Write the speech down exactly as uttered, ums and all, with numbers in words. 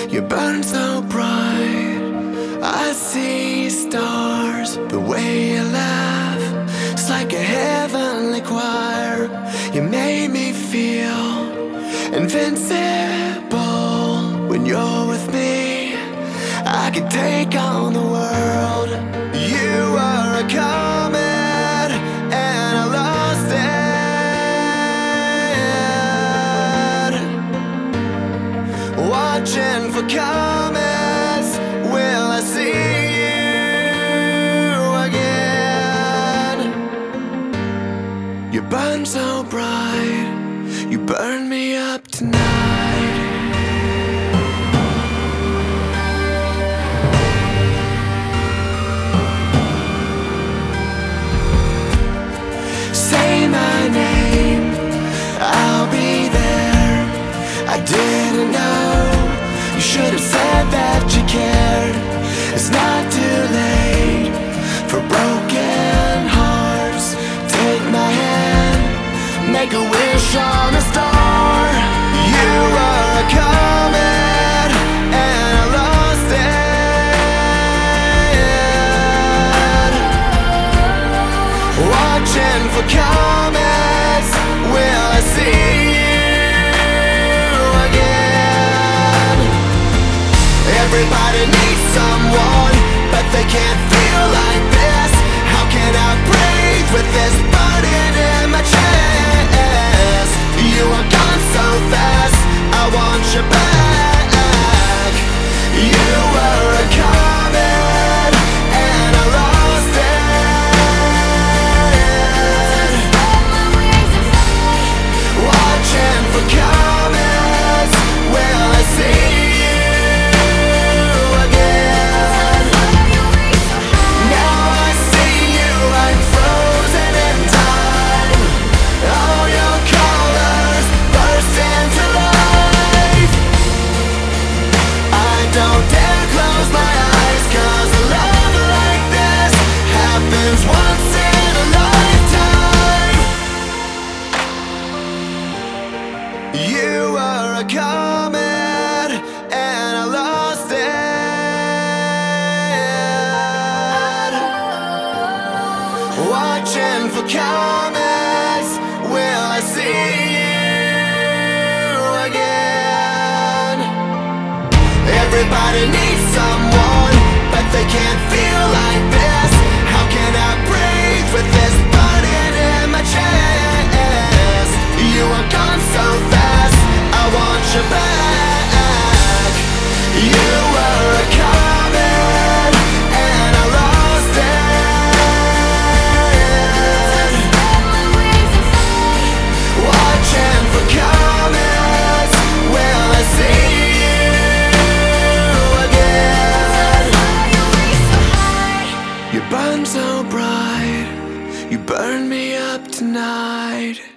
You burn so bright, I see stars. The way you laugh, it's like a heavenly choir. You made me feel invincible. When you're with me, I can take on the world. You are a comet and I lost it. Watching for comets, will I see you again? You burn so bright, you burn me up tonight. Say my name, I'll be there. I didn't know, you should have said that you cared. It's not too late for broken hearts. Take my hand, make a wish on a star. You are a comet and I lost it. Watching for comets, will I see you again? Everybody needs someone, but they can't feel like this. How can I breathe with this burden in my chest? You are gone so fast, I want you back. You were a comet and I lost it. Watching for comets, will I see you again? Now I see you like frozen in time. All your colors burst into life. I don't dare close my eyes, 'cause a love like this happens once in a lifetime. You are a comet and I lost it. Watching for comets, will I see you again? Everybody needs someone, but they can't feel like this. How can I breathe with this burden in my chest? You are gone so fast, I want you back. You were a comet and I lost it. Watching for comets, will I see you again? You burn so bright, you burn me up tonight.